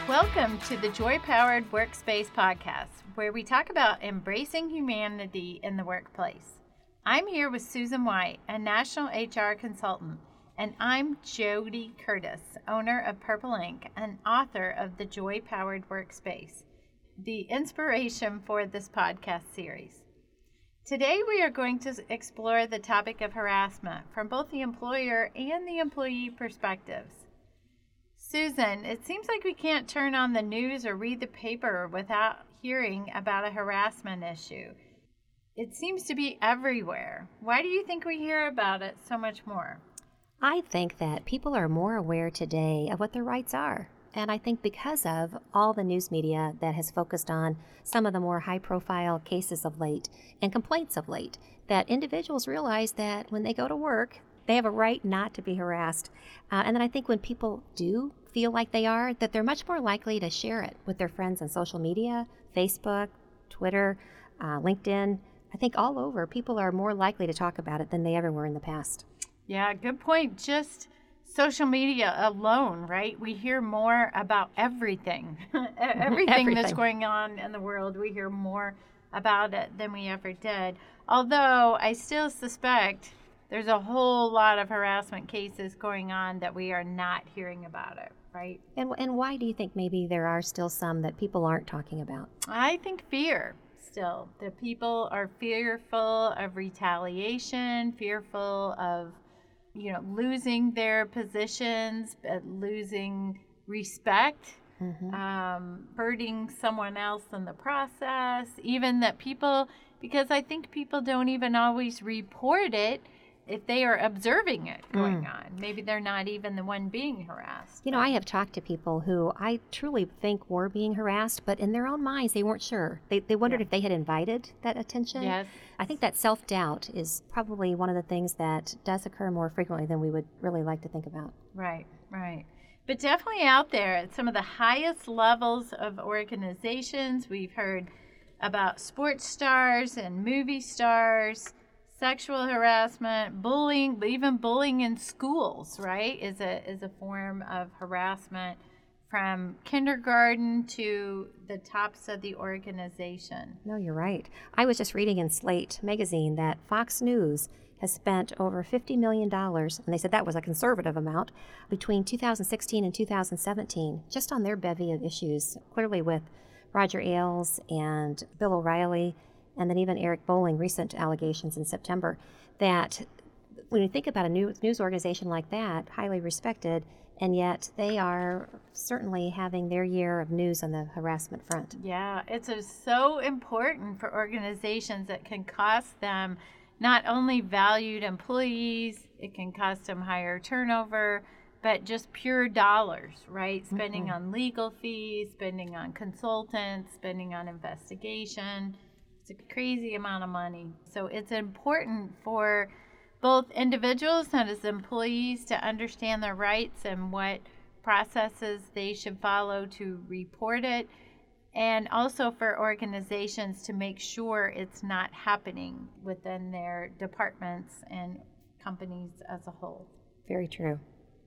Welcome to the Joy Powered Workspace podcast, where we talk about embracing humanity in the workplace. I'm here with Susan White, a national HR consultant, and I'm Jody Curtis, owner of Purple Ink and author of the Joy Powered Workspace, the inspiration for this podcast series. Today we are going to explore the topic of harassment from both the employer and the employee perspectives. Susan, it seems like we can't turn on the news or read the paper without hearing about a harassment issue. It seems to be everywhere. Why do you think we hear about it so much more? I think that people are more aware today of what their rights are. And I think because of all the news media that has focused on some of the more high-profile cases of late and complaints of late, that individuals realize that when they go to work, they have a right not to be harassed. And then I think when people do feel like they are, that they're much more likely to share it with their friends on social media, Facebook, Twitter, LinkedIn. I think all over, people are more likely to talk about it than they ever were in the past. Yeah, good point. Just social media alone, right? We hear more about everything. everything that's going on in the world, we hear more about it than we ever did. Although I still suspect there's a whole lot of harassment cases going on that we are not hearing about it, right? And why do you think maybe there are still some that people aren't talking about? I think fear still. That people are fearful of retaliation, fearful of, losing their positions, losing respect, hurting someone else in the process. Even that people, because I think people don't even always report it if they are observing it going on. Maybe they're not even the one being harassed. I have talked to people who I truly think were being harassed, but in their own minds, they weren't sure. They wondered if they had invited that attention. Yes. I think that self-doubt is probably one of the things that does occur more frequently than we would really like to think about. Right. But definitely out there at some of the highest levels of organizations, we've heard about sports stars and movie stars, sexual harassment, bullying, even bullying in schools, right, is a form of harassment from kindergarten to the tops of the organization. No, you're right. I was just reading in Slate magazine that Fox News has spent over $50 million, and they said that was a conservative amount, between 2016 and 2017, just on their bevy of issues, clearly with Roger Ailes and Bill O'Reilly, and then even Eric Bolling, recent allegations in September, that when you think about a news organization like that, highly respected, and yet they are certainly having their year of news on the harassment front. Yeah, it's so important for organizations that can cost them not only valued employees, it can cost them higher turnover, but just pure dollars, right? Spending on legal fees, spending on consultants, spending on investigation. It's a crazy amount of money. So it's important for both individuals and as employees to understand their rights and what processes they should follow to report it, and also for organizations to make sure it's not happening within their departments and companies as a whole. Very true.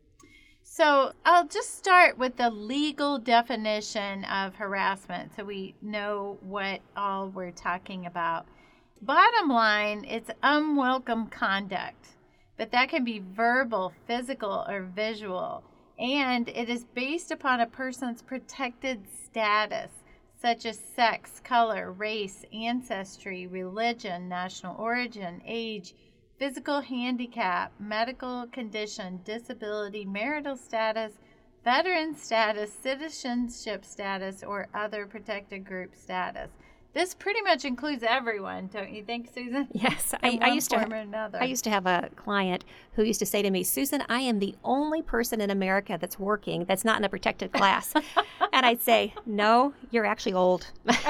So I'll just start with the legal definition of harassment so we know what all we're talking about. Bottom line, it's unwelcome conduct, but that can be verbal, physical, or visual, and it is based upon a person's protected status, such as sex, color, race, ancestry, religion, national origin, age, physical handicap, medical condition, disability, marital status, veteran status, citizenship status, or other protected group status. This pretty much includes everyone, don't you think, Susan? Yes, I used to have a client who used to say to me, Susan, I am the only person in America that's working that's not in a protected class. And I'd say, no, you're actually old.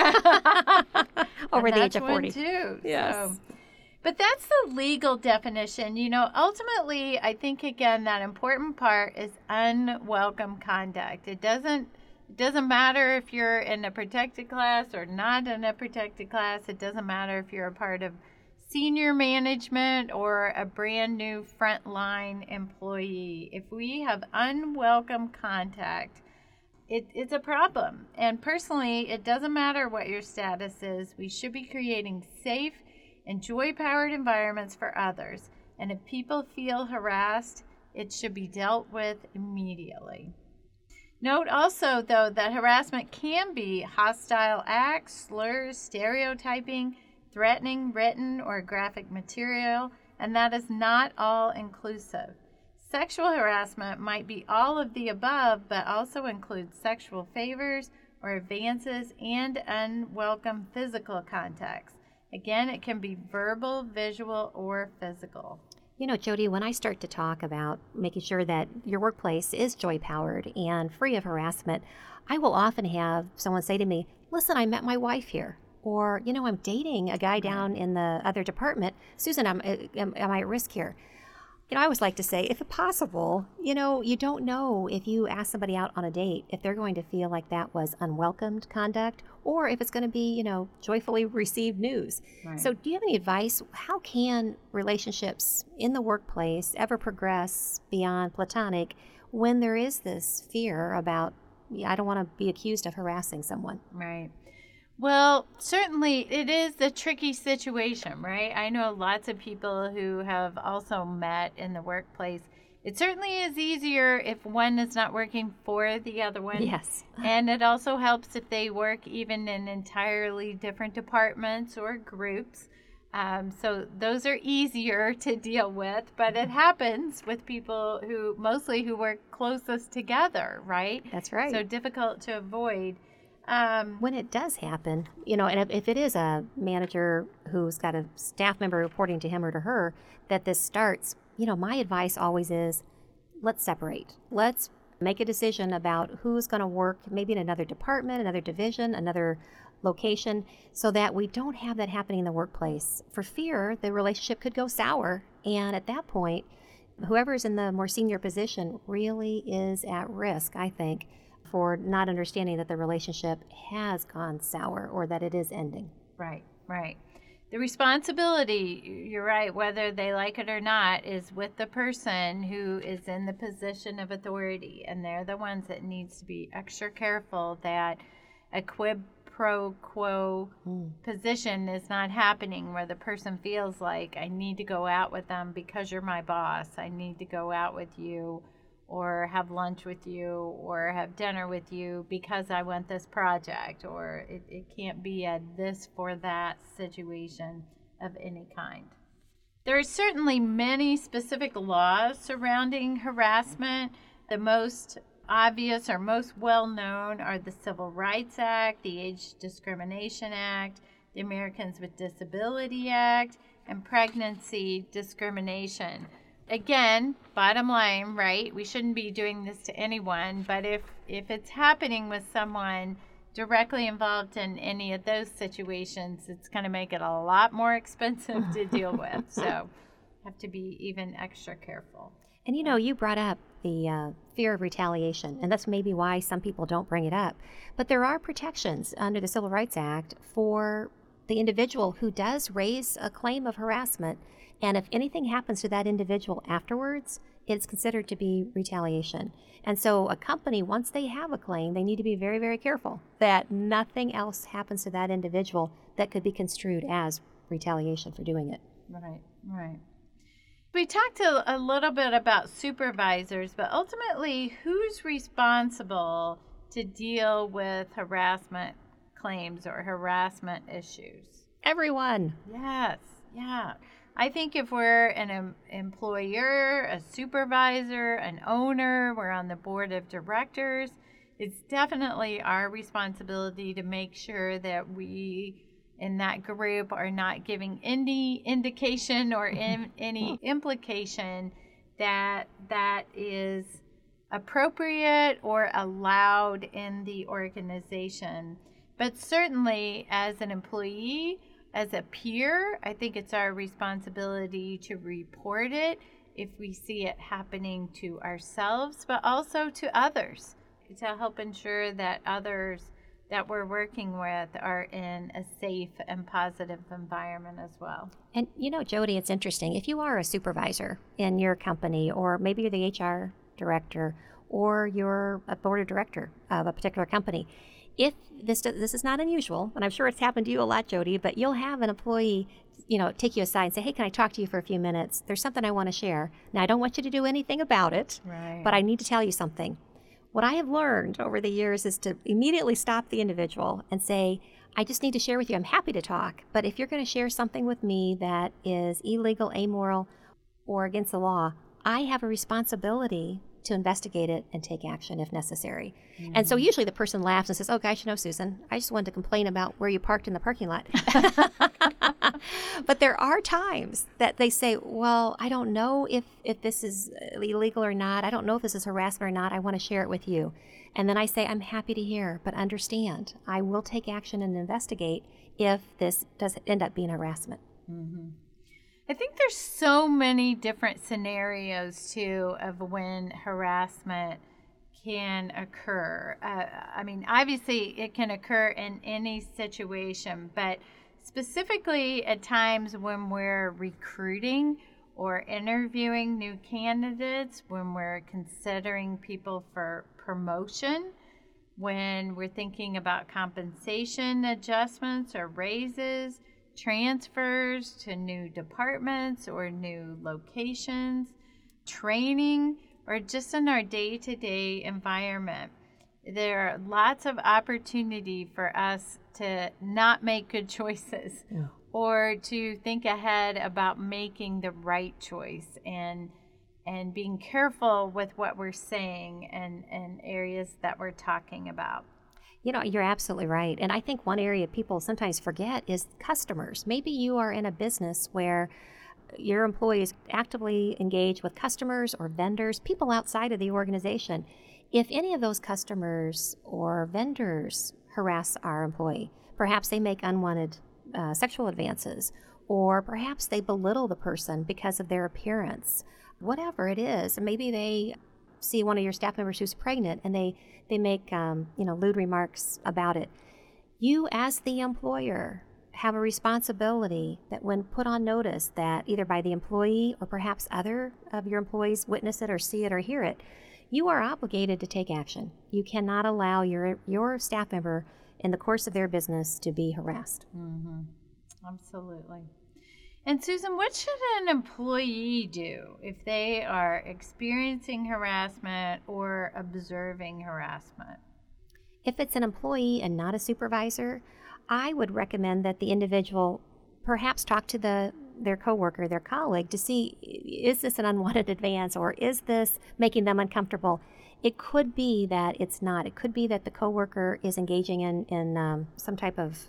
Over the age of 40. Too, yes. So. But that's the legal definition. Ultimately, I think, again, that important part is unwelcome conduct. It doesn't matter if you're in a protected class or not in a protected class. It doesn't matter if you're a part of senior management or a brand new frontline employee. If we have unwelcome contact, it's a problem. And personally, it doesn't matter what your status is. We should be creating safe and joy-powered environments for others. And if people feel harassed, it should be dealt with immediately. Note also, though, that harassment can be hostile acts, slurs, stereotyping, threatening written or graphic material, and that is not all inclusive. Sexual harassment might be all of the above, but also includes sexual favors or advances and unwelcome physical contacts. Again, it can be verbal, visual, or physical. You know, Jody, when I start to talk about making sure that your workplace is joy-powered and free of harassment, I will often have someone say to me, listen, I met my wife here. Or, you know, I'm dating a guy down in the other department. Susan, am I at risk here? You know, I always like to say, if possible, you know, you don't know if you ask somebody out on a date, if they're going to feel like that was unwelcomed conduct, or if it's going to be, you know, joyfully received news. Right. So do you have any advice? How can relationships in the workplace ever progress beyond platonic when there is this fear about, I don't want to be accused of harassing someone? Right. Well, certainly it is a tricky situation, right? I know lots of people who have also met in the workplace. It certainly is easier if one is not working for the other one. Yes. And it also helps if they work even in entirely different departments or groups. So those are easier to deal with, but it happens with people who work closest together, right? That's right. So difficult to avoid. When it does happen, you know, and if it is a manager who's got a staff member reporting to him or to her that this starts, you know, my advice always is, let's separate. Let's make a decision about who's going to work maybe in another department, another division, another location, so that we don't have that happening in the workplace. For fear the relationship could go sour. And at that point, whoever's in the more senior position really is at risk, I think, for not understanding that the relationship has gone sour or that it is ending. Right, right. The responsibility, you're right, whether they like it or not, is with the person who is in the position of authority. And they're the ones that needs to be extra careful that a quid pro quo position is not happening where the person feels like, I need to go out with them because you're my boss. I need to go out with you, or have lunch with you, or have dinner with you because I want this project, or it can't be a this for that situation of any kind. There are certainly many specific laws surrounding harassment. The most obvious or most well-known are the Civil Rights Act, the Age Discrimination Act, the Americans with Disability Act, and Pregnancy Discrimination. Again, bottom line, right? We shouldn't be doing this to anyone, but if it's happening with someone directly involved in any of those situations, it's going to make it a lot more expensive to deal with. So have to be even extra careful. And you know, you brought up the fear of retaliation, and that's maybe why some people don't bring it up. But there are protections under the Civil Rights Act for the individual who does raise a claim of harassment. And if anything happens to that individual afterwards, it's considered to be retaliation. And so a company, once they have a claim, they need to be very, very careful that nothing else happens to that individual that could be construed as retaliation for doing it. Right, right. We talked a little bit about supervisors, but ultimately, who's responsible to deal with harassment claims or harassment issues? Everyone. Yes, yeah. I think if we're an employer, a supervisor, an owner, we're on the board of directors, it's definitely our responsibility to make sure that we in that group are not giving any indication or any implication that that is appropriate or allowed in the organization. But certainly as an employee, as a peer, I think it's our responsibility to report it if we see it happening to ourselves, but also to others, to help ensure that others that we're working with are in a safe and positive environment as well. And you know, Jody, it's interesting. If you are a supervisor in your company, or maybe you're the HR director, or you're a board of director of a particular company. If this is not unusual, and I'm sure it's happened to you a lot, Jody, but you'll have an employee, take you aside and say, hey, can I talk to you for a few minutes? There's something I want to share. Now, I don't want you to do anything about it, Right. but I need to tell you something. What I have learned over the years is to immediately stop the individual and say, I just need to share with you. I'm happy to talk, but if you're going to share something with me that is illegal, amoral, or against the law, I have a responsibility to investigate it and take action if necessary. Mm-hmm. And so usually the person laughs and says, oh gosh, Susan, I just wanted to complain about where you parked in the parking lot. But there are times that they say, well, I don't know if this is illegal or not. I don't know if this is harassment or not. I want to share it with you. And then I say, I'm happy to hear, but understand, I will take action and investigate if this does end up being harassment. Mm-hmm. I think there's so many different scenarios, too, of when harassment can occur. Obviously, it can occur in any situation, but specifically at times when we're recruiting or interviewing new candidates, when we're considering people for promotion, when we're thinking about compensation adjustments or raises, transfers to new departments or new locations, training, or just in our day-to-day environment. There are lots of opportunity for us to not make good choices or to think ahead about making the right choice and being careful with what we're saying and areas that we're talking about. You're absolutely right. And I think one area people sometimes forget is customers. Maybe you are in a business where your employees actively engage with customers or vendors, people outside of the organization. If any of those customers or vendors harass our employee, perhaps they make unwanted sexual advances, or perhaps they belittle the person because of their appearance, whatever it is. Maybe they see one of your staff members who's pregnant and they make lewd remarks about it. You as the employer have a responsibility that when put on notice that either by the employee or perhaps other of your employees witness it or see it or hear it, you are obligated to take action. You cannot allow your staff member in the course of their business to be harassed. Mm-hmm. Absolutely. And Susan, what should an employee do if they are experiencing harassment or observing harassment? If it's an employee and not a supervisor, I would recommend that the individual perhaps talk to their coworker, their colleague, to see, is this an unwanted advance or is this making them uncomfortable? It could be that it's not. It could be that the coworker is engaging in some type of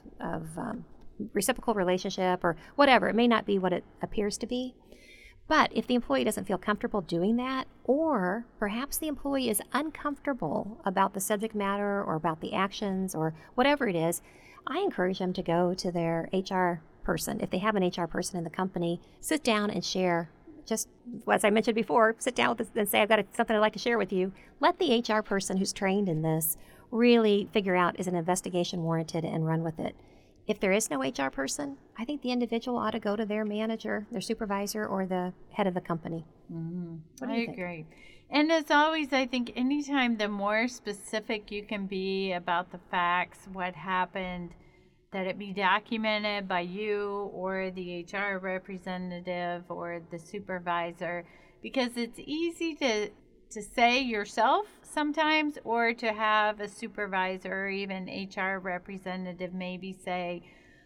reciprocal relationship or whatever. It may not be what it appears to be. But if the employee doesn't feel comfortable doing that, or perhaps the employee is uncomfortable about the subject matter or about the actions or whatever it is, I encourage them to go to their HR person. If they have an HR person in the company, sit down and share. Just as I mentioned before, sit down with and say, I've got something I'd like to share with you. Let the HR person who's trained in this really figure out, is an investigation warranted, and run with it. If there is no HR person, I think the individual ought to go to their manager, their supervisor, or the head of the company. Mm-hmm. I agree. And as always, I think anytime the more specific you can be about the facts, what happened, that it be documented by you or the HR representative or the supervisor, because it's easy to say yourself sometimes, or to have a supervisor or even HR representative maybe say,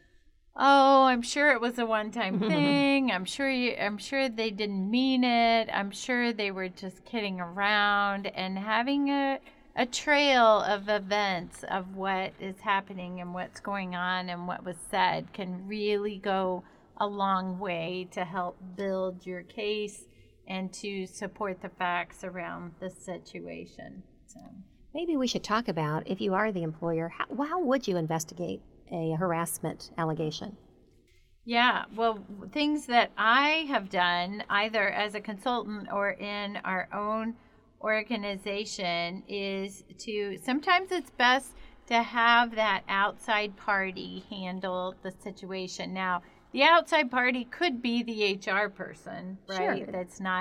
oh, I'm sure it was a one-time thing. I'm sure they didn't mean it. I'm sure they were just kidding around. And having a trail of events of what is happening and what's going on and what was said can really go a long way to help build your case and to support the facts around the situation. So maybe we should talk about, if you are the employer, how would you investigate a harassment allegation? Yeah, well, things that I have done either as a consultant or in our own organization is sometimes it's best to have that outside party handle the situation. Now, the outside party could be the HR person, right? Sure. That's not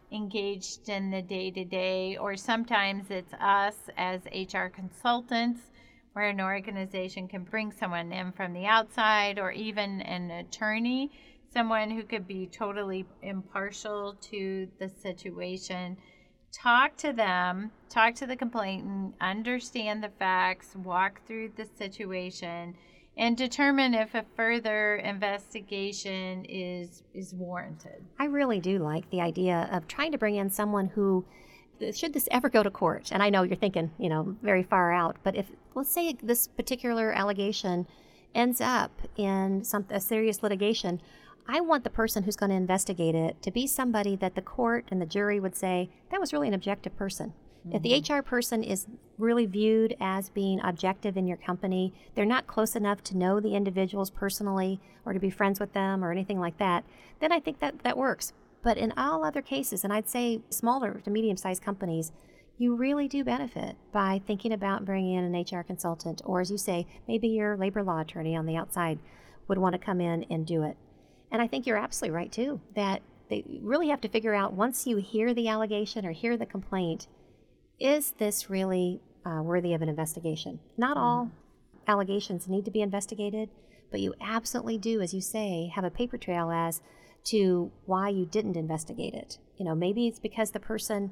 engaged in the day-to-day, or sometimes it's us as HR consultants, where an organization can bring someone in from the outside, or even an attorney, someone who could be totally impartial to the situation. Talk to them, talk to the complainant, understand the facts, walk through the situation, and determine if a further investigation is warranted. I really do like the idea of trying to bring in someone who, should this ever go to court, and I know you're thinking, very far out, but if, let's say this particular allegation ends up in a serious litigation, I want the person who's going to investigate it to be somebody that the court and the jury would say, that was really an objective person. Mm-hmm. If the HR person is really viewed as being objective in your company, they're not close enough to know the individuals personally or to be friends with them or anything like that, then I think that works. But in all other cases, and I'd say smaller to medium-sized companies, you really do benefit by thinking about bringing in an HR consultant, or as you say, maybe your labor law attorney on the outside would want to come in and do it. And I think you're absolutely right, too, that they really have to figure out, once you hear the allegation or hear the complaint, is this really worthy of an investigation? Not all allegations need to be investigated, but you absolutely do, as you say, have a paper trail as to why you didn't investigate it. Maybe it's because the person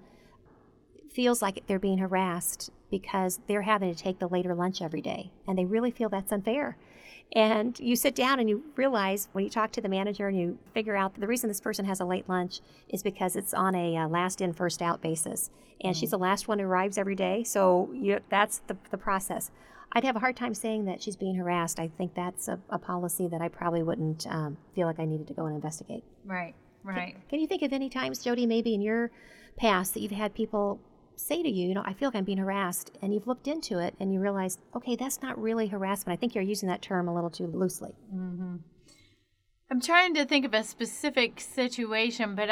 feels like they're being harassed because they're having to take the later lunch every day, and they really feel that's unfair. And you sit down and you realize, when you talk to the manager and you figure out the reason this person has a late lunch is because it's on a last in, first out basis. And she's the last one who arrives every day. So that's the process. I'd have a hard time saying that she's being harassed. I think that's a policy that I probably wouldn't feel like I needed to go and investigate. Right. Can you think of any times, Jody, maybe in your past, that you've had people say to you, I feel like I'm being harassed, and you've looked into it and you realize, okay, that's not really harassment. I think you're using that term a little too loosely. Mm-hmm. I'm trying to think of a specific situation, but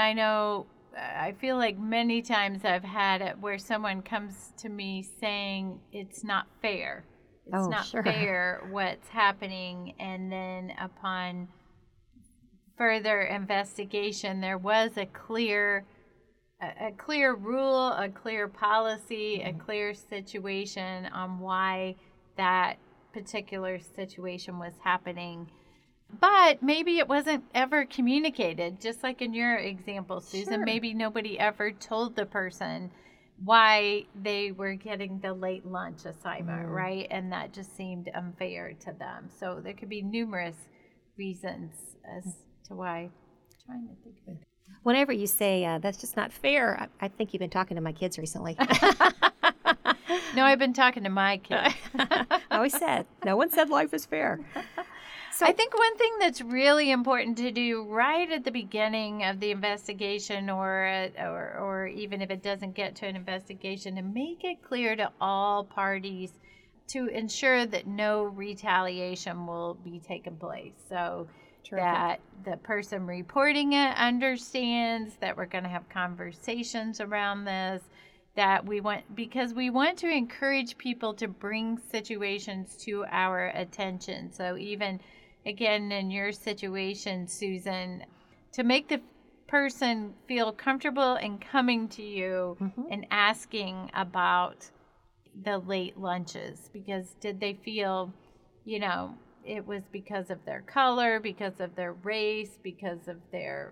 I feel like many times I've had it where someone comes to me saying it's not fair. It's not fair what's happening, and then upon further investigation, there was a clear rule, a clear policy, a clear situation on why that particular situation was happening. But maybe it wasn't ever communicated, just like in your example, Susan. Sure. Maybe nobody ever told the person why they were getting the late lunch assignment, right? And that just seemed unfair to them. So there could be numerous reasons as to why. I'm trying to think of it. Whenever you say that's just not fair, I think you've been talking to my kids recently. No, I've been talking to my kids. I always said, no one said life is fair. So I think one thing that's really important to do right at the beginning of the investigation, or even if it doesn't get to an investigation, to make it clear to all parties to ensure that no retaliation will be taking place. So terrific. That the person reporting it understands that we're going to have conversations around this, because we want to encourage people to bring situations to our attention. So even, again, in your situation, Susan, to make the person feel comfortable in coming to you and asking about the late lunches, because did they feel, it was because of their color, because of their race, because of their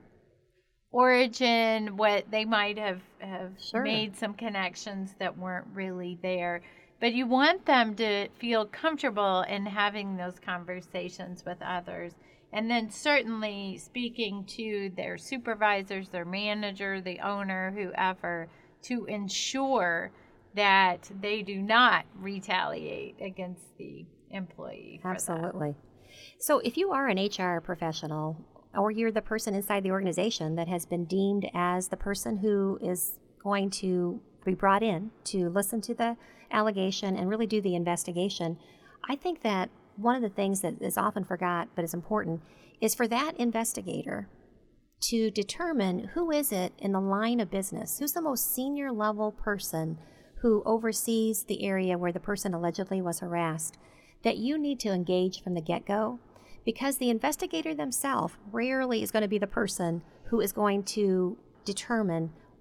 origin, what they might have made some connections that weren't really there. But you want them to feel comfortable in having those conversations with others. And then certainly speaking to their supervisors, their manager, the owner, whoever, to ensure that they do not retaliate against the employee. Absolutely. So if you are an HR professional, or you're the person inside the organization that has been deemed as the person who is going to be brought in to listen to the allegation and really do the investigation, I think that one of the things that is often forgot but is important is for that investigator to determine who is it in the line of business, who's the most senior level person who oversees the area where the person allegedly was harassed, that you need to engage from the get-go, because the investigator themselves rarely is going to be the person who is going to determine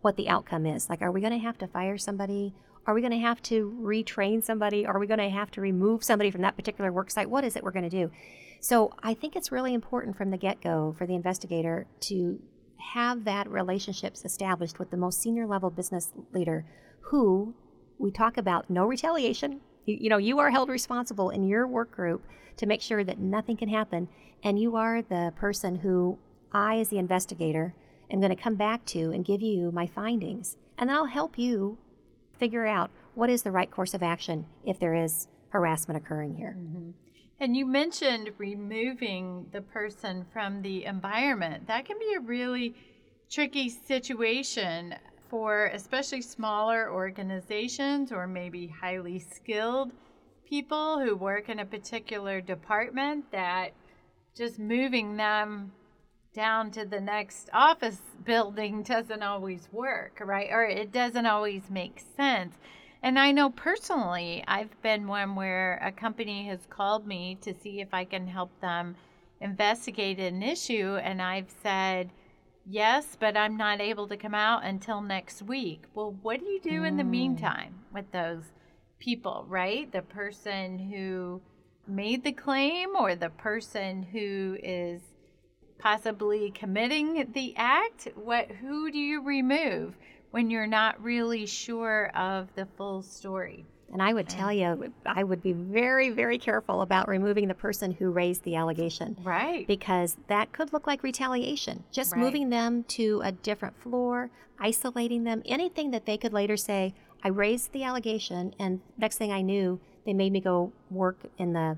what the outcome is. Like, are we going to have to fire somebody? Are we going to have to retrain somebody? Are we going to have to remove somebody from that particular work site? What is it we're going to do? So I think it's really important from the get-go for the investigator to have that relationships established with the most senior level business leader, who we talk about no retaliation. You are held responsible in your work group to make sure that nothing can happen. And you are the person who I, as the investigator, am going to come back to and give you my findings. And then I'll help you figure out what is the right course of action if there is harassment occurring here. Mm-hmm. And you mentioned removing the person from the environment. That can be a really tricky situation for especially smaller organizations or maybe highly skilled people who work in a particular department, that just moving them down to the next office building doesn't always work, right? Or it doesn't always make sense. And I know personally, I've been one where a company has called me to see if I can help them investigate an issue, and I've said, yes, but I'm not able to come out until next week. Well, what do you do in the meantime with those people, right? The person who made the claim or the person who is possibly committing the act? Who do you remove when you're not really sure of the full story? And I would tell you, I would be very, very careful about removing the person who raised the allegation. Right. Because that could look like retaliation. Just moving them to a different floor, isolating them, anything that they could later say, I raised the allegation, and next thing I knew, they made me go work in the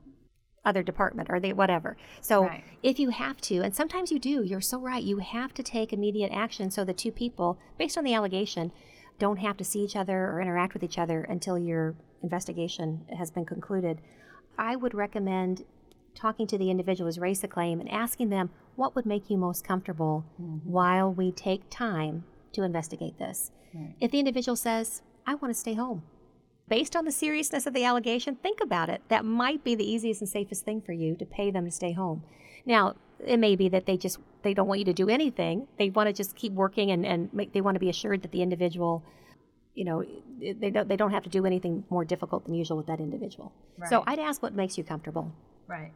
other department or whatever. So if you have to, and sometimes you do, you're so right, you have to take immediate action so the two people, based on the allegation, don't have to see each other or interact with each other until your investigation has been concluded. I would recommend talking to the individual who's raised the claim and asking them what would make you most comfortable while we take time to investigate this. If the individual says, I want to stay home, based on the seriousness of the allegation, think about it. That might be the easiest and safest thing for you, to pay them to stay home. Now, it may be that they don't want you to do anything. They want to just keep working and they want to be assured that the individual, they don't have to do anything more difficult than usual with that individual. Right. So I'd ask what makes you comfortable. Right.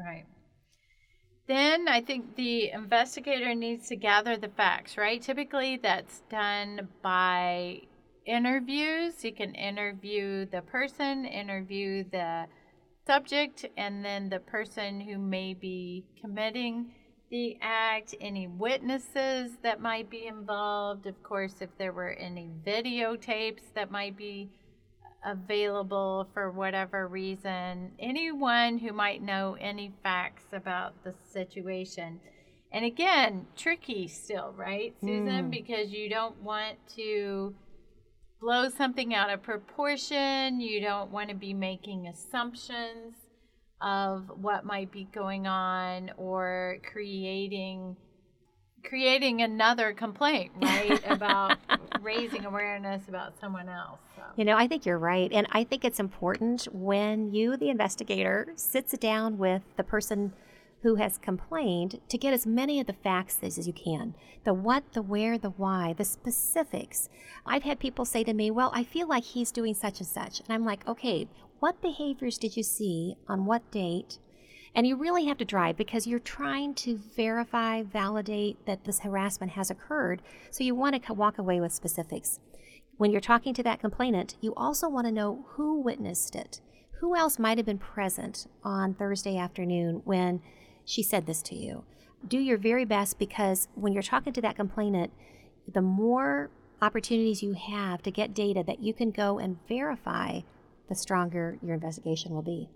Then I think the investigator needs to gather the facts, right? Typically that's done by interviews. You can interview the person, interview the subject, and then the person who may be committing the act, any witnesses that might be involved. Of course, if there were any videotapes that might be available for whatever reason, anyone who might know any facts about the situation. And again, tricky still, right, Susan? Because you don't want to blow something out of proportion. You don't want to be making assumptions of what might be going on or creating another complaint, right, about raising awareness about someone else. So. I think you're right. And I think it's important when you, the investigator, sits down with the person who has complained to get as many of the facts as you can. The what, the where, the why, the specifics. I've had people say to me, well, I feel like he's doing such and such. And I'm like, okay, what behaviors did you see on what date? And you really have to drive, because you're trying to verify, validate that this harassment has occurred. So you want to walk away with specifics. When you're talking to that complainant, you also want to know who witnessed it. Who else might have been present on Thursday afternoon when she said this to you? Do your very best, because when you're talking to that complainant, the more opportunities you have to get data that you can go and verify, the stronger your investigation will be.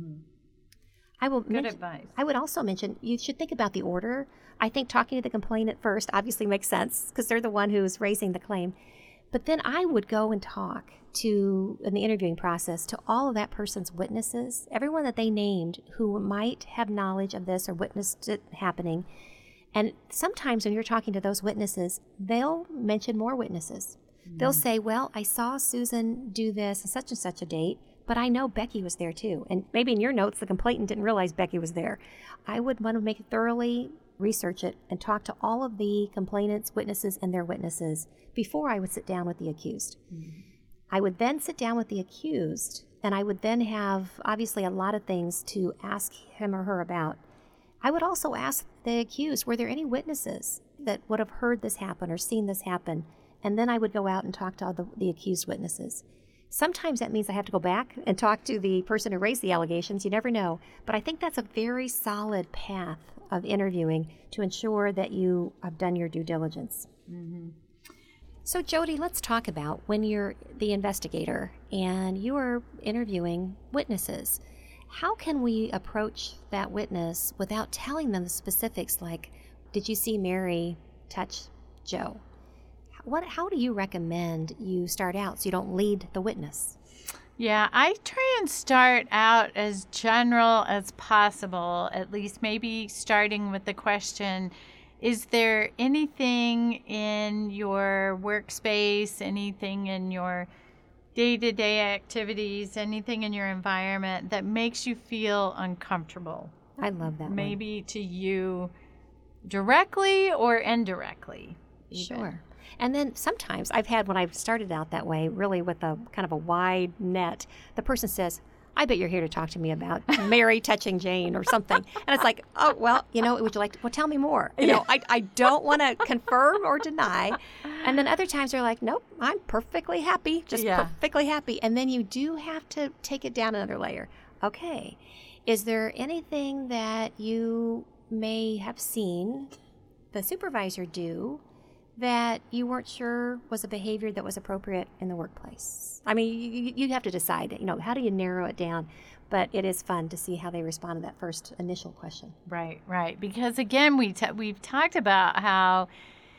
Good advice. I would also mention you should think about the order. I think talking to the complainant first obviously makes sense because they're the one who's raising the claim. But then I would go and talk in the interviewing process, to all of that person's witnesses, everyone that they named who might have knowledge of this or witnessed it happening. And sometimes when you're talking to those witnesses, they'll mention more witnesses. They'll say, well, I saw Susan do this on such and such a date, but I know Becky was there too. And maybe in your notes, the complainant didn't realize Becky was there. I would want to make it thoroughly research it and talk to all of the complainants, witnesses, and their witnesses before I would sit down with the accused. Mm-hmm. I would then sit down with the accused, and I would then have, obviously, a lot of things to ask him or her about. I would also ask the accused, were there any witnesses that would have heard this happen or seen this happen? And then I would go out and talk to all the accused witnesses. Sometimes that means I have to go back and talk to the person who raised the allegations. You never know. But I think that's a very solid path of interviewing to ensure that you have done your due diligence. Mm-hmm. So, Jody, let's talk about when you're the investigator and you are interviewing witnesses. How can we approach that witness without telling them the specifics, like, did you see Mary touch Joe? How do you recommend you start out so you don't lead the witness? Yeah, I try and start out as general as possible, at least maybe starting with the question, is there anything in your workspace, anything in your day-to-day activities, anything in your environment that makes you feel uncomfortable? I love that Maybe to you directly or indirectly. Even. Sure. And then sometimes I've had, when I've started out that way, really with a kind of a wide net, the person says, I bet you're here to talk to me about Mary touching Jane or something. And it's like, oh, well, would you like to, well, tell me more. I don't want to confirm or deny. And then other times they're like, nope, I'm perfectly happy, perfectly happy. And then you do have to take it down another layer. Okay, is there anything that you may have seen the supervisor do that you weren't sure was a behavior that was appropriate in the workplace? I mean, you have to decide, how do you narrow it down? But it is fun to see how they respond to that first initial question. Right. Because again, we've talked about how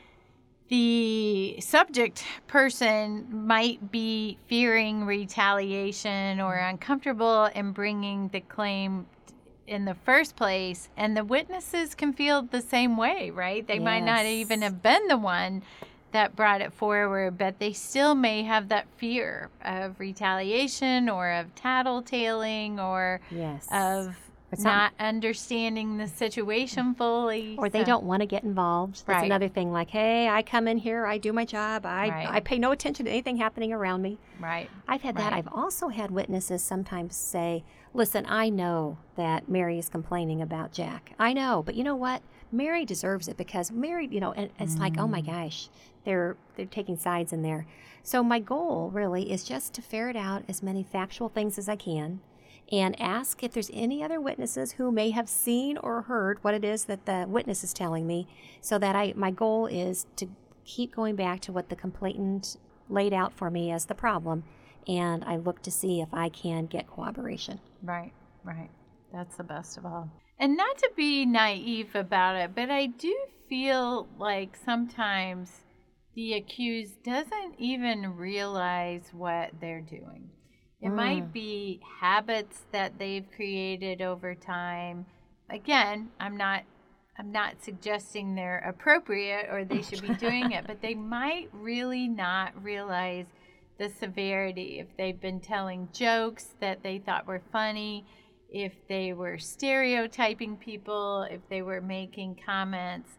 the subject person might be fearing retaliation or uncomfortable in bringing the claim in the first place, and the witnesses can feel the same way, right? They might not even have been the one that brought it forward, but they still may have that fear of retaliation or of tattletaling or of not understanding the situation fully. Or they don't want to get involved. That's another thing, like, hey, I come in here, I do my job, I pay no attention to anything happening around me. Right. I've had that. I've also had witnesses sometimes say, listen, I know that Mary is complaining about Jack. I know, but you know what? Mary deserves it because Mary, and it's like, oh my gosh, they're taking sides in there. So my goal really is just to ferret out as many factual things as I can and ask if there's any other witnesses who may have seen or heard what it is that the witness is telling me, so that my goal is to keep going back to what the complainant laid out for me as the problem, and I look to see if I can get corroboration. Right. That's the best of all. And not to be naive about it, but I do feel like sometimes the accused doesn't even realize what they're doing. It might be habits that they've created over time. Again, I'm not suggesting they're appropriate or they should be doing it, but they might really not realize the severity. If they've been telling jokes that they thought were funny, if they were stereotyping people, if they were making comments.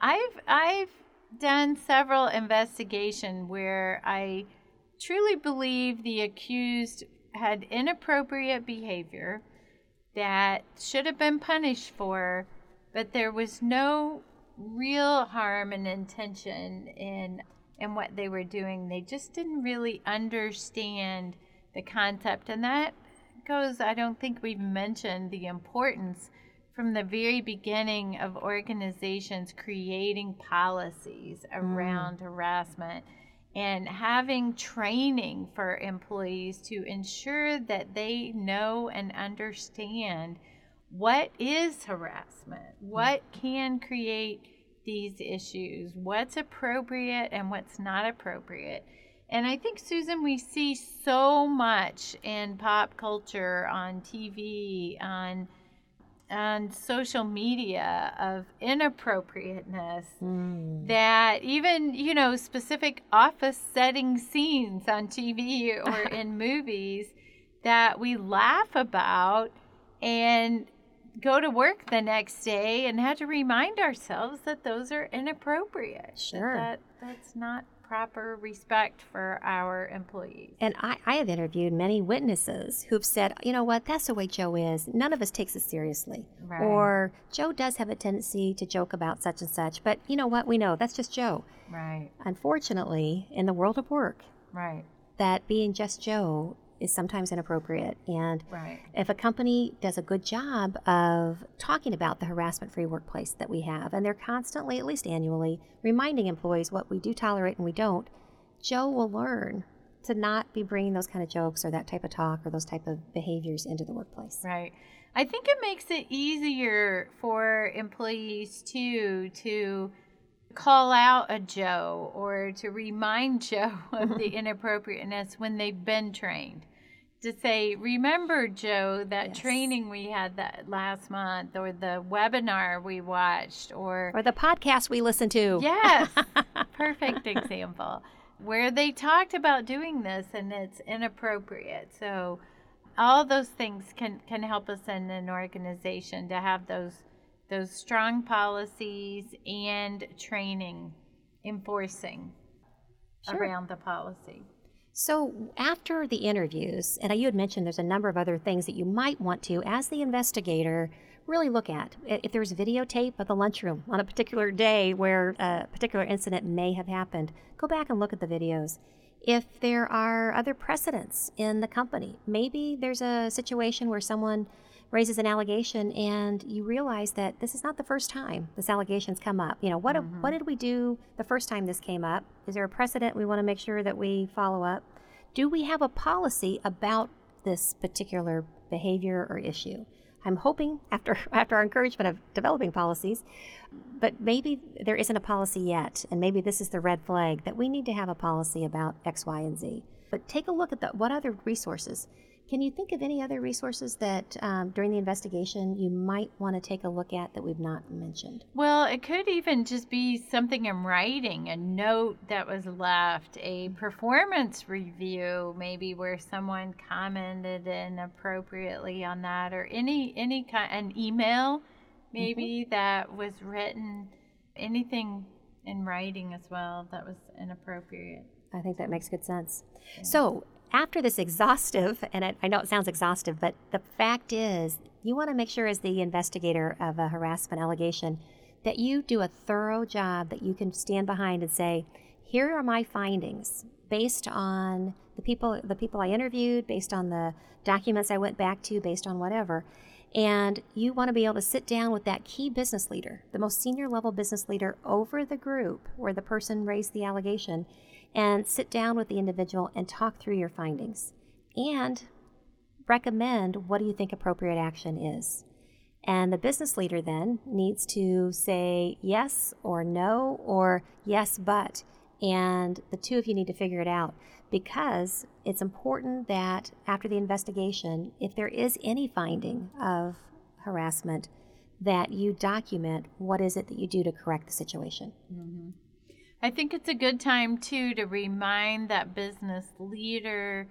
I've done several investigations where I truly believe the accused had inappropriate behavior that should have been punished for, but there was no real harm and intention in what they were doing. They just didn't really understand the concept. And that goes, I don't think we've mentioned the importance from the very beginning of organizations creating policies around harassment and having training for employees to ensure that they know and understand what is harassment, what can create these issues, what's appropriate and what's not appropriate. And I think, Susan, we see so much in pop culture, on TV, on social media of inappropriateness that even, specific office setting scenes on TV or in movies that we laugh about, and go to work the next day and have to remind ourselves that those are inappropriate. Sure. That's not proper respect for our employees. And I have interviewed many witnesses who've said, you know what, that's the way Joe is. None of us takes it seriously. Right. Or Joe does have a tendency to joke about such and such, but you know what, we know that's just Joe. Right. Unfortunately, in the world of work, Right. that being just Joe is sometimes inappropriate. And Right. if a company does a good job of talking about the harassment-free workplace that we have, and they're constantly, at least annually, reminding employees what we do tolerate and we don't, Joe will learn to not be bringing those kind of jokes or that type of talk or those type of behaviors into the workplace. Right. I think it makes it easier for employees too to call out a Joe or to remind Joe of the inappropriateness when they've been trained. To say, remember, Joe, that Yes. training we had that last month, or the webinar we watched, or the podcast we listen to. yes, perfect example, where they talked about doing this and it's inappropriate. So all those things can help us in an organization to have those strong policies and training enforcing Sure. around the policy. So after the interviews, and you had mentioned there's a number of other things that you might want to, as the investigator, really look at. If there's videotape of the lunchroom on a particular day where a particular incident may have happened, go back and look at the videos. If there are other precedents in the company, maybe there's a situation where someone raises an allegation and you realize that this is not the first time this allegation's come up. You know, what did we do the first time this came up? Is there a precedent we want to make sure that we follow up? Do we have a policy about this particular behavior or issue? I'm hoping after our encouragement of developing policies, but maybe there isn't a policy yet, and maybe this is the red flag that we need to have a policy about X, Y, and Z. But take a look at what other resources. Can you think of any other resources that during the investigation you might want to take a look at that we've not mentioned? Well, it could even just be something in writing, a note that was left, a performance review, maybe where someone commented inappropriately on that, or any kind, an email maybe that was written, anything in writing as well that was inappropriate. I think that makes good sense. Yeah. So after this exhaustive, and I know it sounds exhaustive, but the fact is you want to make sure as the investigator of a harassment allegation that you do a thorough job that you can stand behind and say, here are my findings based on the people I interviewed, based on the documents I went back to, based on whatever. And you want to be able to sit down with that key business leader, the most senior level business leader over the group where the person raised the allegation, and sit down with the individual and talk through your findings and recommend what do you think appropriate action is. And the business leader then needs to say yes or no or yes but, and the two of you need to figure it out, because it's important that after the investigation, if there is any finding of harassment, that you document what is it that you do to correct the situation. Mm-hmm. I think it's a good time, too, to remind that business leader,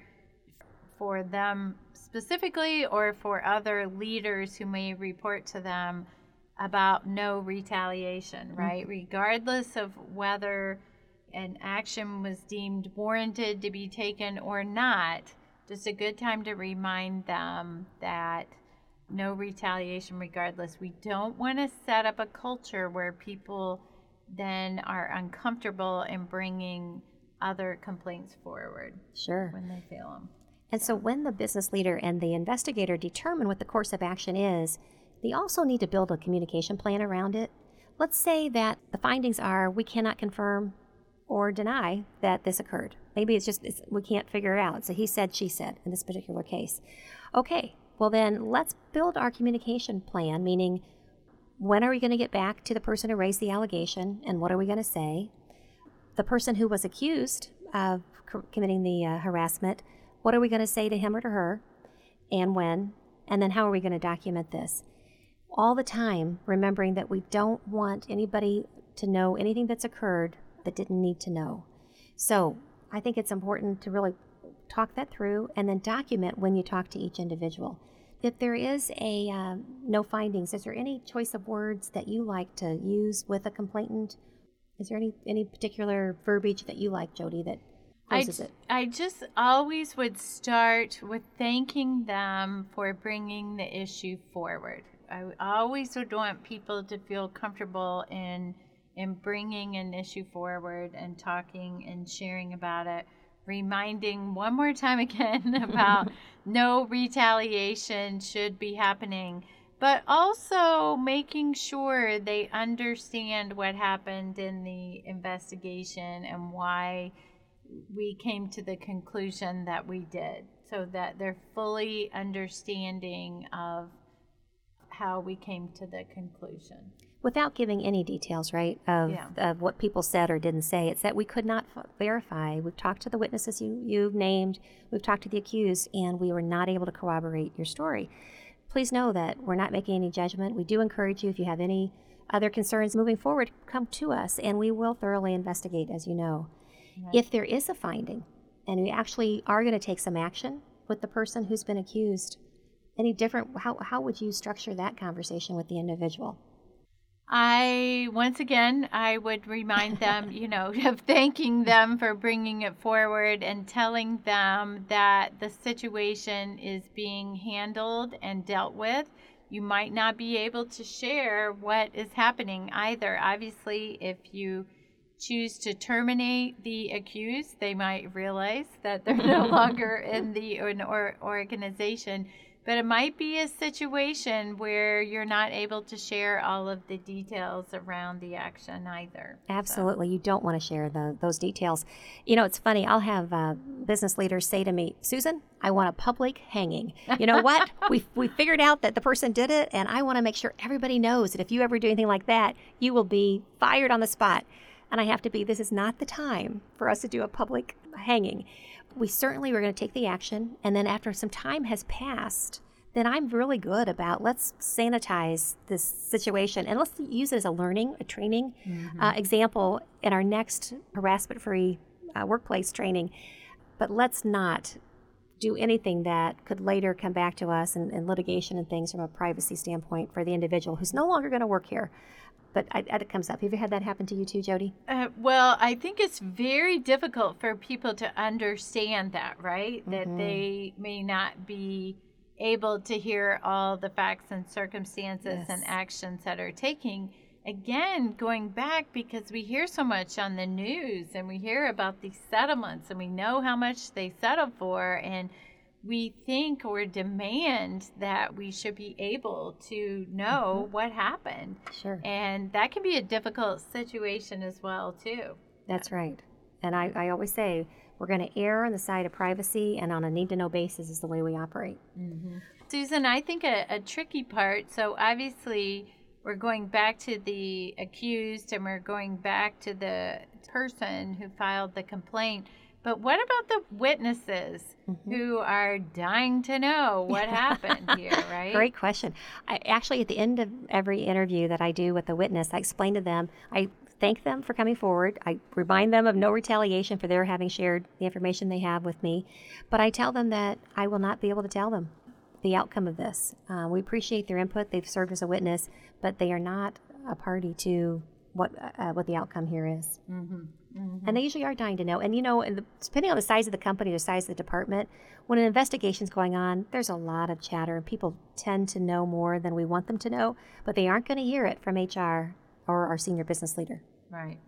for them specifically or for other leaders who may report to them, about no retaliation, right? Mm-hmm. Regardless of whether an action was deemed warranted to be taken or not, just a good time to remind them that no retaliation regardless. We don't want to set up a culture where people then are uncomfortable in bringing other complaints forward. Sure. When they feel them. And so when the business leader and the investigator determine what the course of action is, they also need to build a communication plan around it. Let's say that the findings are we cannot confirm or deny that this occurred. Maybe it's we can't figure it out. So he said, she said in this particular case. Okay, well then let's build our communication plan, meaning when are we going to get back to the person who raised the allegation, and what are we going to say? The person who was accused of committing the harassment, what are we going to say to him or to her, and when, and then how are we going to document this? All the time, remembering that we don't want anybody to know anything that's occurred that didn't need to know. So I think it's important to really talk that through and then document when you talk to each individual. If there is a no findings, is there any choice of words that you like to use with a complainant? Is there any particular verbiage that you like, Jody, that closes it? I just always would start with thanking them for bringing the issue forward. I always would want people to feel comfortable in bringing an issue forward and talking and sharing about it, reminding one more time again about no retaliation should be happening, but also making sure they understand what happened in the investigation and why we came to the conclusion that we did, so that they're fully understanding of how we came to the conclusion. Without giving any details, right, of what people said or didn't say, it's that we could not verify. We've talked to the witnesses you've named, we've talked to the accused, and we were not able to corroborate your story. Please know that we're not making any judgment. We do encourage you, if you have any other concerns moving forward, come to us, and we will thoroughly investigate, as you know. Right. If there is a finding, and we actually are going to take some action with the person who's been accused, how would you structure that conversation with the individual? I would remind them, of thanking them for bringing it forward and telling them that the situation is being handled and dealt with. You might not be able to share what is happening either. Obviously, if you choose to terminate the accused, they might realize that they're no longer in the organization. But it might be a situation where you're not able to share all of the details around the action either. Absolutely. So. You don't want to share those details. It's funny. I'll have business leaders say to me, Susan, I want a public hanging. You know what? we figured out that the person did it, and I want to make sure everybody knows that if you ever do anything like that, you will be fired on the spot. And I have to this is not the time for us to do a public hanging. We certainly were going to take the action, and then after some time has passed, then I'm really good about let's sanitize this situation and let's use it as a training example in our next harassment-free workplace training. But let's not do anything that could later come back to us in litigation and things from a privacy standpoint for the individual who's no longer going to work here. But it comes up. Have you had that happen to you too, Jody? Well, I think it's very difficult for people to understand that, right? Mm-hmm. That they may not be able to hear all the facts and circumstances and actions that are taking. Again, going back, because we hear so much on the news and we hear about these settlements and we know how much they settle for, and we think or demand that we should be able to know what happened. Sure. And that can be a difficult situation as well, too. That's right. And I always say we're going to err on the side of privacy, and on a need-to-know basis is the way we operate. Mm-hmm. Susan, I think a tricky part, so obviously we're going back to the accused and we're going back to the person who filed the complaint. But what about the witnesses who are dying to know what happened here, right? Great question. Actually, at the end of every interview that I do with a witness, I explain to them, I thank them for coming forward. I remind them of no retaliation for their having shared the information they have with me. But I tell them that I will not be able to tell them the outcome of this. We appreciate their input. They've served as a witness, but they are not a party to what the outcome here is. Mm-hmm. Mm-hmm. And they usually are dying to know. And, depending on the size of the company, the size of the department, when an investigation's going on, there's a lot of chatter. People tend to know more than we want them to know, but they aren't going to hear it from HR or our senior business leader. Right.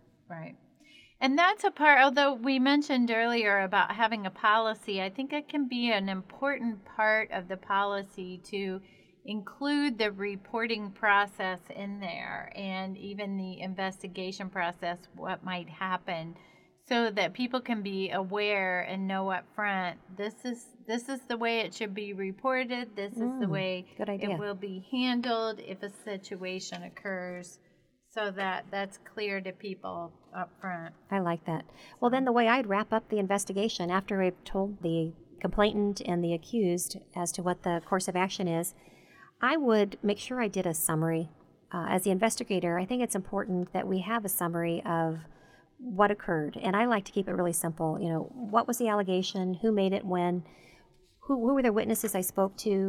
And that's a part, although we mentioned earlier about having a policy, I think it can be an important part of the policy to include the reporting process in there and even the investigation process, what might happen, so that people can be aware and know up front, this is the way it should be reported, this is the way it will be handled if a situation occurs, so that that's clear to people up front. I like that. Well, then the way I'd wrap up the investigation after I've told the complainant and the accused as to what the course of action is, I would make sure I did a summary. As the investigator, I think it's important that we have a summary of what occurred. And I like to keep it really simple. What was the allegation? Who made it when? Who were the witnesses I spoke to?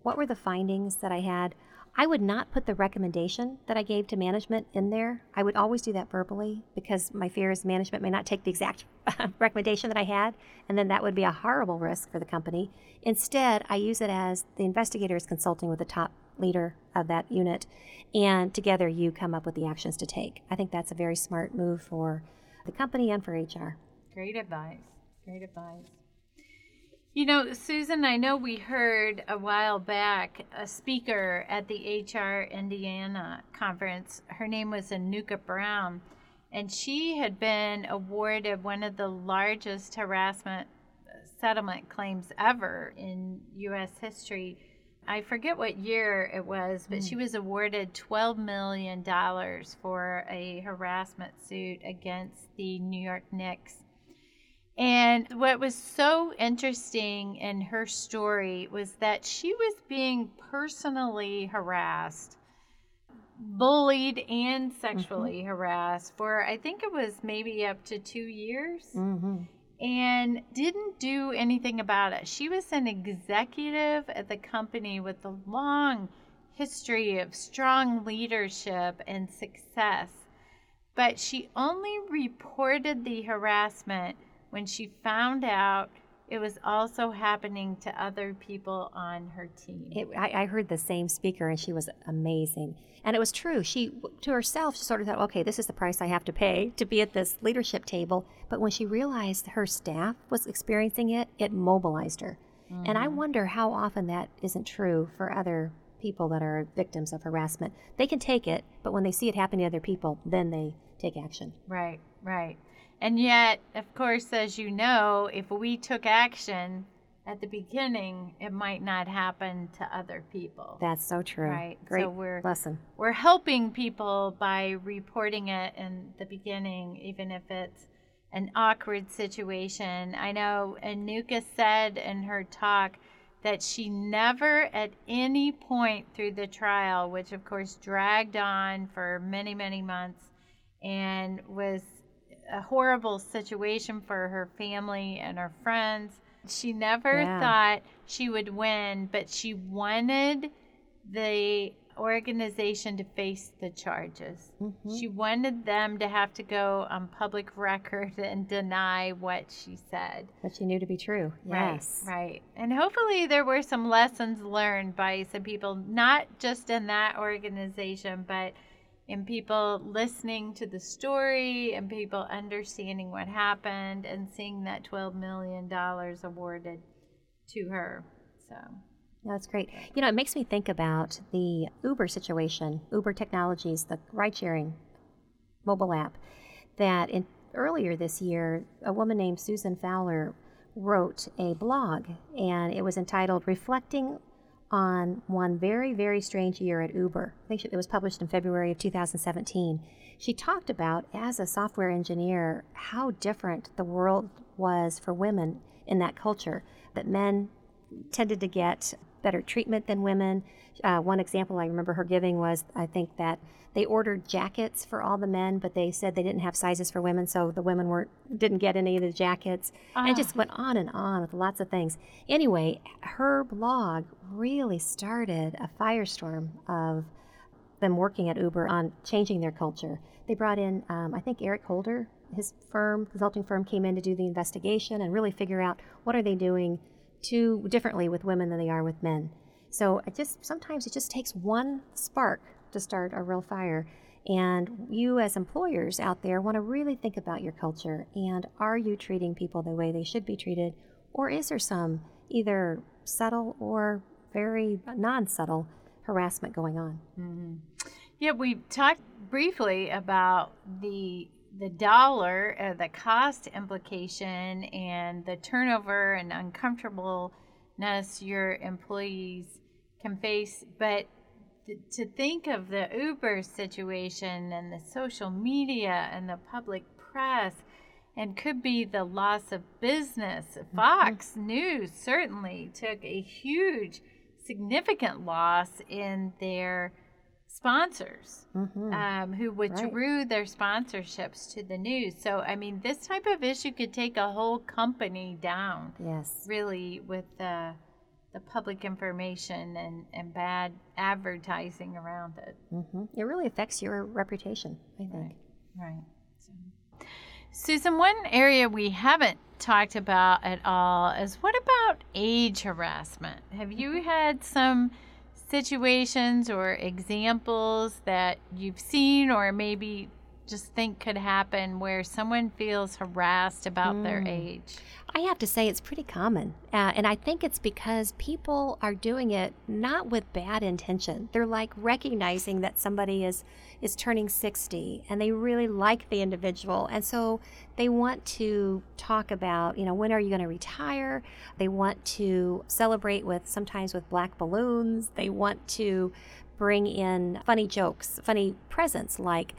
what were the findings that I had, I would not put the recommendation that I gave to management in there. I would always do that verbally because my fear is management may not take the exact recommendation that I had, and then that would be a horrible risk for the company. Instead, I use it as the investigator is consulting with the top leader of that unit, and together you come up with the actions to take. I think that's a very smart move for the company and for HR. Great advice. Great advice. You know, Susan, I know we heard a while back a speaker at the HR Indiana conference. Her name was Anuka Brown, and she had been awarded one of the largest harassment settlement claims ever in U.S. history. I forget what year it was, but she was awarded $12 million for a harassment suit against the New York Knicks. And what was so interesting in her story was that she was being personally harassed, bullied, and sexually harassed for, I think it was maybe up to 2 years, and didn't do anything about it. She was an executive at the company with a long history of strong leadership and success, but she only reported the harassment when she found out it was also happening to other people on her team. I heard the same speaker, and she was amazing. And it was true. She, to herself, she sort of thought, okay, this is the price I have to pay to be at this leadership table. But when she realized her staff was experiencing it, it mobilized her. And I wonder how often that isn't true for other people that are victims of harassment. They can take it, but when they see it happen to other people, then they take action. Right, right. And yet, of course, as you know, if we took action at the beginning, it might not happen to other people. That's so true. Right. Great so lesson. We're helping people by reporting it in the beginning, even if it's an awkward situation. I know Anuka said in her talk that she never at any point through the trial, which of course dragged on for many, many months and was a horrible situation for her family and her friends. She never thought she would win, but she wanted the organization to face the charges. She wanted them to have to go on public record and deny what she said. That she knew to be true. Yes. Right. And hopefully there were some lessons learned by some people, not just in that organization, but in people listening to the story and people understanding what happened and seeing that $12 million awarded to her. So that's great. You know, it makes me think about the Uber situation, Uber Technologies, the ride-sharing mobile app, that earlier this year, a woman named Susan Fowler wrote a blog, and it was entitled Reflecting on One Very, Very Strange Year at Uber. I think it was published in February of 2017. She talked about, as a software engineer, how different the world was for women in that culture, that men tended to get better treatment than women. One example I remember her giving was, I think, that they ordered jackets for all the men, but they said they didn't have sizes for women, so the women didn't get any of the jackets. And it just went on with lots of things. Anyway, her blog really started a firestorm of them working at Uber on changing their culture. They brought in, I think, Eric Holder, his consulting firm, came in to do the investigation and really figure out what are they doing differently with women than they are with men. So sometimes it just takes one spark to start a real fire. And you as employers out there want to really think about your culture, and are you treating people the way they should be treated, or is there some either subtle or very non-subtle harassment going on? Yeah, we talked briefly about the dollar, the cost implication, and the turnover and uncomfortableness your employees can face. But to think of the Uber situation and the social media and the public press, and could be the loss of business. Fox News certainly took a huge, significant loss in their sponsors, who withdrew their sponsorships to the news. So, I mean, this type of issue could take a whole company down. Yes. Really, with the the public information and bad advertising around it. It really affects your reputation, I think. Right. So, Susan, one area we haven't talked about at all is what about age harassment? Have you had some situations or examples that you've seen or maybe just think could happen where someone feels harassed about their age? I have to say it's pretty common. And I think it's because people are doing it not with bad intention. They're like recognizing that somebody is turning 60 and they really like the individual. And so they want to talk about, when are you going to retire? They want to celebrate sometimes with black balloons. They want to bring in funny jokes, funny presents like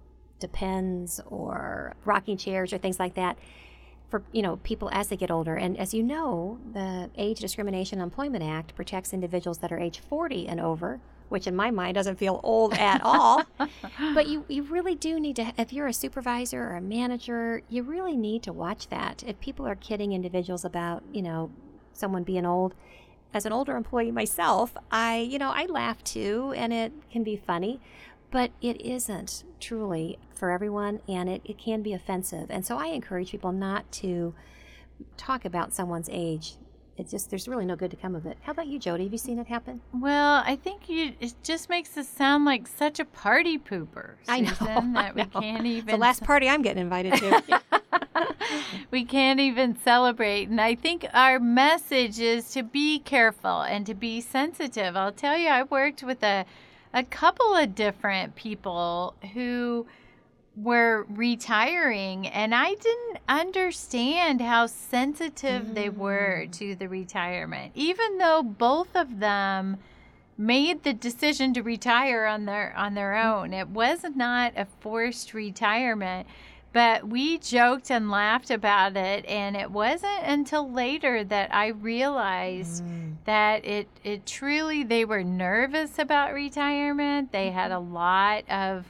Depends or rocking chairs or things like that for people as they get older. And as you know, the Age Discrimination Employment Act protects individuals that are age 40 and over, which in my mind doesn't feel old at all. But you really do need to, if you're a supervisor or a manager, you really need to watch that. If people are kidding individuals about someone being old, as an older employee myself, I laugh too, and it can be funny. But it isn't truly for everyone, and it can be offensive. And so I encourage people not to talk about someone's age. There's really no good to come of it. How about you, Jody? Have you seen it happen? Well, I think it just makes us sound like such a party pooper, Susan, that we can't even... It's the last party I'm getting invited to. We can't even celebrate. And I think our message is to be careful and to be sensitive. I'll tell you, I worked with a couple of different people who were retiring, and I didn't understand how sensitive they were to the retirement, even though both of them made the decision to retire on their own. It was not a forced retirement, but we joked and laughed about it, and it wasn't until later that I realized that it truly, they were nervous about retirement. They had a lot of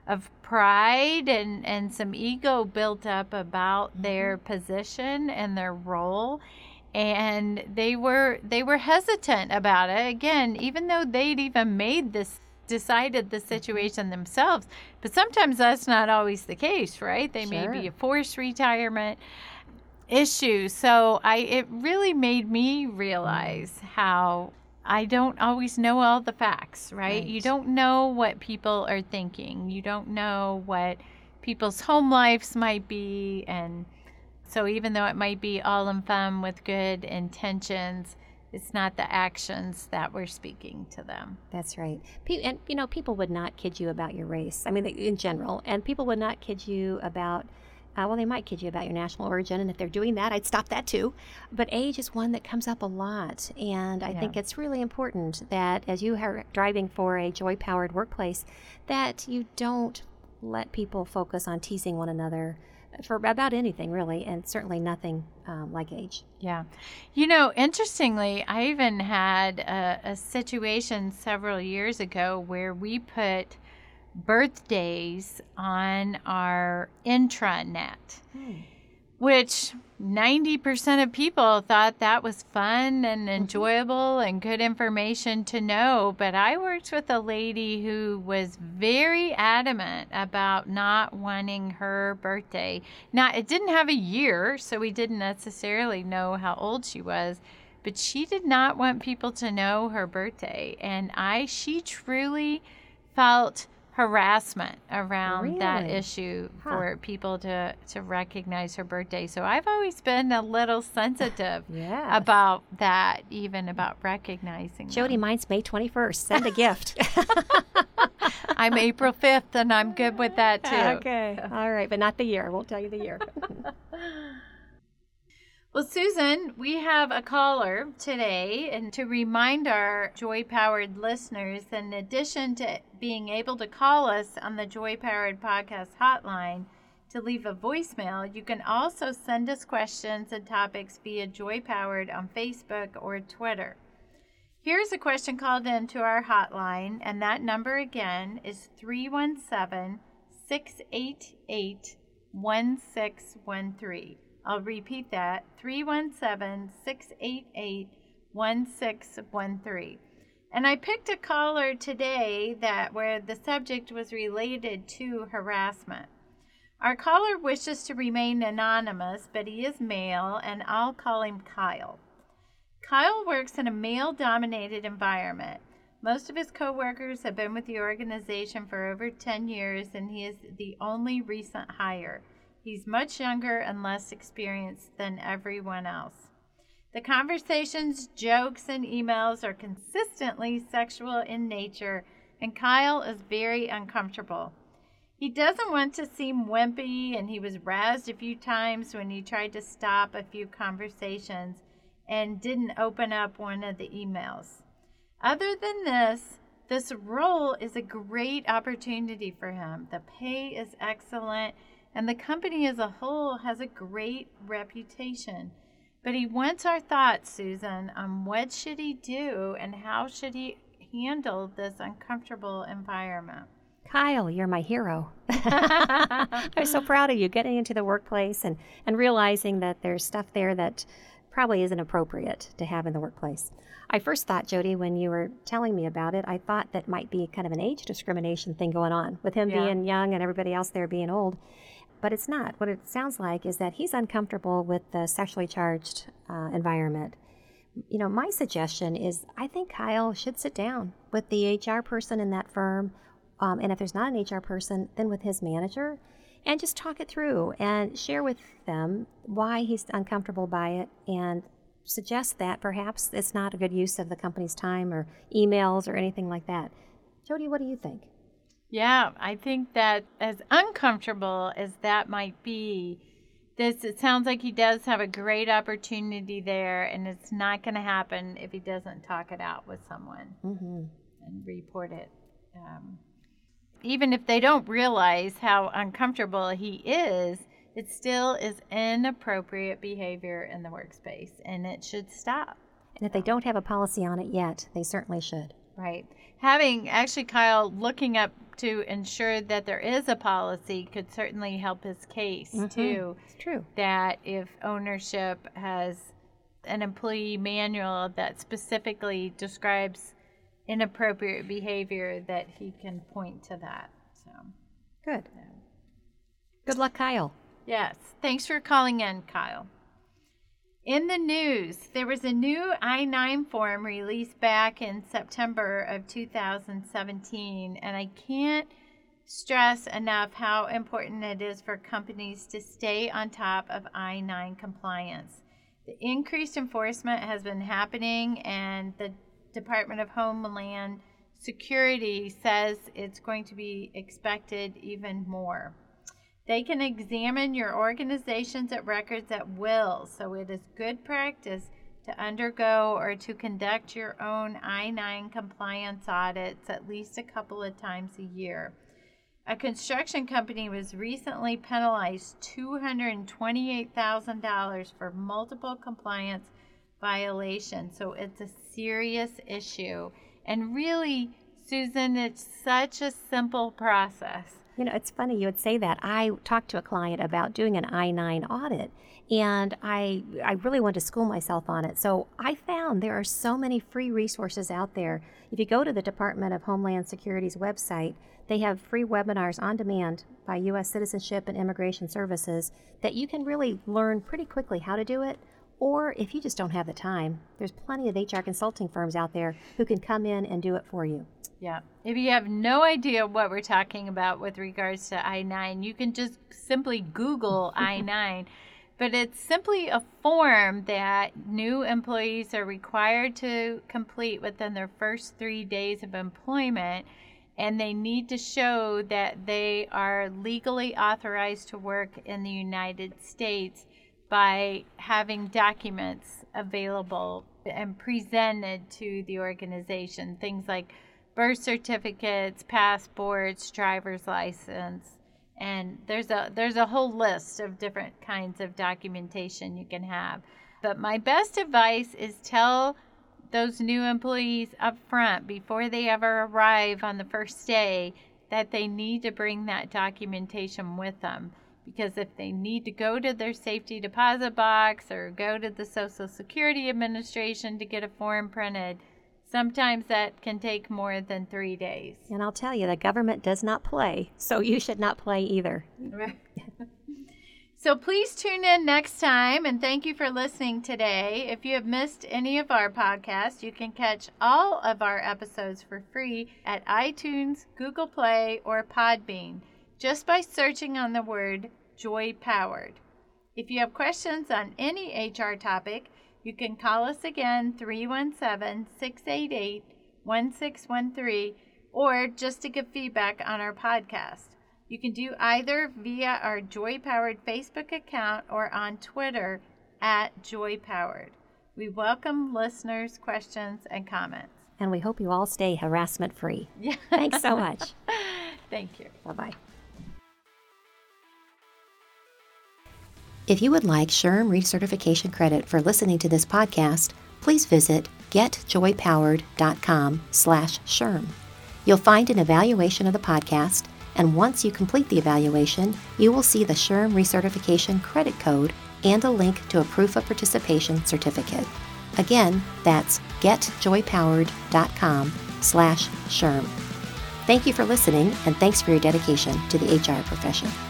pride and some ego built up about their position and their role, and they were hesitant about it, again, even though they'd even decided the situation themselves. But sometimes that's not always the case, right? They may be a forced retirement issue. So it really made me realize how I don't always know all the facts, right? You don't know what people are thinking. You don't know what people's home lives might be. And so even though it might be all in fun with good intentions, it's not the actions that we're speaking to them. That's right. And, people would not kid you about your race. I mean, in general. And people would not kid you about, they might kid you about your national origin. And if they're doing that, I'd stop that too. But age is one that comes up a lot. And I think it's really important that as you are driving for a joy-powered workplace, that you don't let people focus on teasing one another for about anything, really, and certainly nothing like age. Yeah. Interestingly, I even had a situation several years ago where we put birthdays on our intranet, which 90% of people thought that was fun and enjoyable and good information to know. But I worked with a lady who was very adamant about not wanting her birthday. Now, it didn't have a year, so we didn't necessarily know how old she was, but she did not want people to know her birthday. And she truly felt harassment around that issue for people to recognize her birthday. So I've always been a little sensitive about that, even about recognizing Jody, them. mine's May 21st. Send a gift. I'm April 5th, and I'm good with that too. Okay. All right, but not the year. I won't tell you the year. Well, Susan, we have a caller today, and to remind our Joy-Powered listeners, in addition to being able to call us on the Joy-Powered podcast hotline to leave a voicemail, you can also send us questions and topics via Joy-Powered on Facebook or Twitter. Here's a question called in to our hotline, and that number again is 317-688-1613. I'll repeat that, 317-688-1613. 1613. And I picked a caller today where the subject was related to harassment. Our caller wishes to remain anonymous, but he is male, and I'll call him Kyle. Kyle works in a male-dominated environment. Most of his coworkers have been with the organization for over 10 years, and he is the only recent hire. He's much younger and less experienced than everyone else. The conversations, jokes, and emails are consistently sexual in nature, and Kyle is very uncomfortable. He doesn't want to seem wimpy, and he was razzed a few times when he tried to stop a few conversations and didn't open up one of the emails. Other than this role is a great opportunity for him. The pay is excellent, and the company as a whole has a great reputation. But he wants our thoughts, Susan, on what should he do and how should he handle this uncomfortable environment. Kyle, you're my hero. I'm so proud of you getting into the workplace and realizing that there's stuff there that probably isn't appropriate to have in the workplace. I first thought, Jody, when you were telling me about it, I thought that might be kind of an age discrimination thing going on with him being young and everybody else there being old. But it's not. What it sounds like is that he's uncomfortable with the sexually charged environment. You know, my suggestion is I think Kyle should sit down with the HR person in that firm. And if there's not an HR person, then with his manager, and just talk it through and share with them why he's uncomfortable by it and suggest that perhaps it's not a good use of the company's time or emails or anything like that. Jody, what do you think? Yeah, I think that as uncomfortable as that might be, it sounds like he does have a great opportunity there, and it's not going to happen if he doesn't talk it out with someone and report it. Even if they don't realize how uncomfortable he is, it still is inappropriate behavior in the workspace, and it should stop. And if they don't have a policy on it yet, they certainly should. Right. Kyle, looking up to ensure that there is a policy could certainly help his case, too. It's true. That if ownership has an employee manual that specifically describes inappropriate behavior, that he can point to that. So good. Good luck, Kyle. Yes. Thanks for calling in, Kyle. In the news, there was a new I-9 form released back in September of 2017, and I can't stress enough how important it is for companies to stay on top of I-9 compliance. The increased enforcement has been happening, and the Department of Homeland Security says it's going to be expected even more. They can examine your organization's records at will, so it is good practice to undergo or to conduct your own I-9 compliance audits at least a couple of times a year. A construction company was recently penalized $228,000 for multiple compliance violations, so it's a serious issue. And really, Susan, it's such a simple process. You know, it's funny you would say that. I talked to a client about doing an I-9 audit, and I really wanted to school myself on it. So I found there are so many free resources out there. If you go to the Department of Homeland Security's website, they have free webinars on demand by U.S. Citizenship and Immigration Services that you can really learn pretty quickly how to do it. Or if you just don't have the time, there's plenty of HR consulting firms out there who can come in and do it for you. Yeah. If you have no idea what we're talking about with regards to I-9, you can just simply Google I-9. But it's simply a form that new employees are required to complete within their first 3 days of employment, and they need to show that they are legally authorized to work in the United States by having documents available and presented to the organization, things like birth certificates, passports, driver's license, and there's a whole list of different kinds of documentation you can have. But my best advice is tell those new employees up front before they ever arrive on the first day that they need to bring that documentation with them, because if they need to go to their safety deposit box or go to the Social Security Administration to get a form printed, sometimes that can take more than 3 days. And I'll tell you, the government does not play, so you should not play either. Right. So please tune in next time, and thank you for listening today. If you have missed any of our podcasts, you can catch all of our episodes for free at iTunes, Google Play, or Podbean, just by searching on the word Joy Powered. If you have questions on any HR topic, you can call us again, 317-688-1613, or just to give feedback on our podcast. You can do either via our Joy Powered Facebook account or on Twitter at Joy Powered. We welcome listeners' questions and comments. And we hope you all stay harassment-free. Yeah. Thanks so much. Thank you. Bye-bye. If you would like SHRM recertification credit for listening to this podcast, please visit getjoypowered.com/SHRM. You'll find an evaluation of the podcast, and once you complete the evaluation, you will see the SHRM recertification credit code and a link to a proof of participation certificate. Again, that's getjoypowered.com/SHRM. Thank you for listening, and thanks for your dedication to the HR profession.